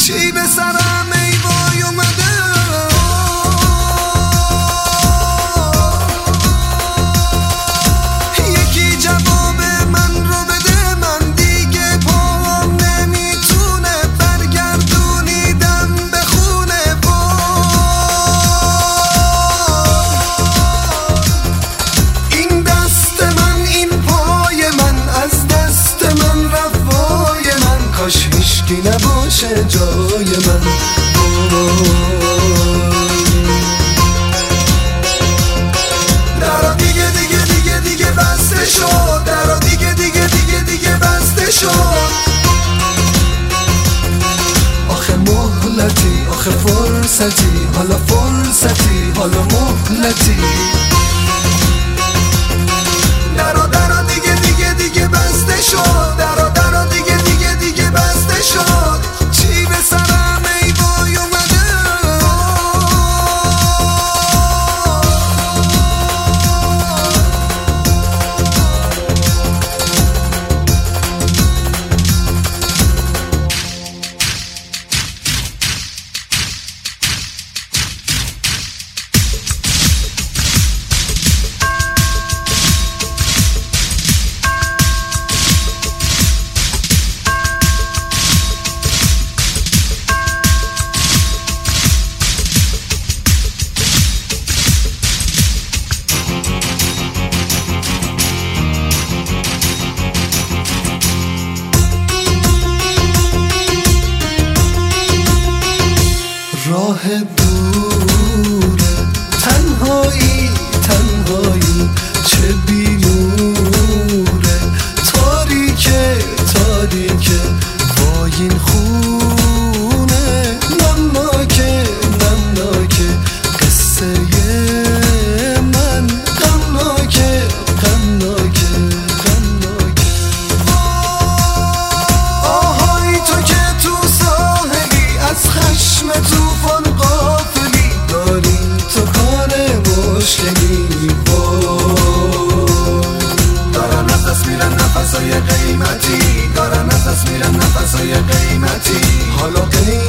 چی به سرم ای وای اومده. یکی جواب من رو بده، من دیگه پام نمیتونه برگردونیدم به خونه. این دست من، این پای من، از دست من رفت وای من. کاش هیچکی نباشه جای من. درا دیگه دیگه دیگه دیگه بسته شد، درا دیگه دیگه دیگه دیگه بسته شد. آخه مهلتی، آخه فرصتی، حالا فرصتی، حالا مهلتی. درا درا دیگه دیگه دیگه بسته شد، درا درا دیگه دیگه دیگه بسته شد. چی به سرم ای وای اومده. راه دوره، تنهایی تنهایی، چه بی‌نوره، تاریکه تاریکه، وای این خونه. نمناکه نمناکه، قصه من غمناکه غمناکه غمناکه. آهای تو که تو ساحلی، از خشم توفان غافلی، داری تو کار مشکلی. دارن از دست میرن نفسای قیمتی، دارن از دست میرن نفسای قیمتی. حالا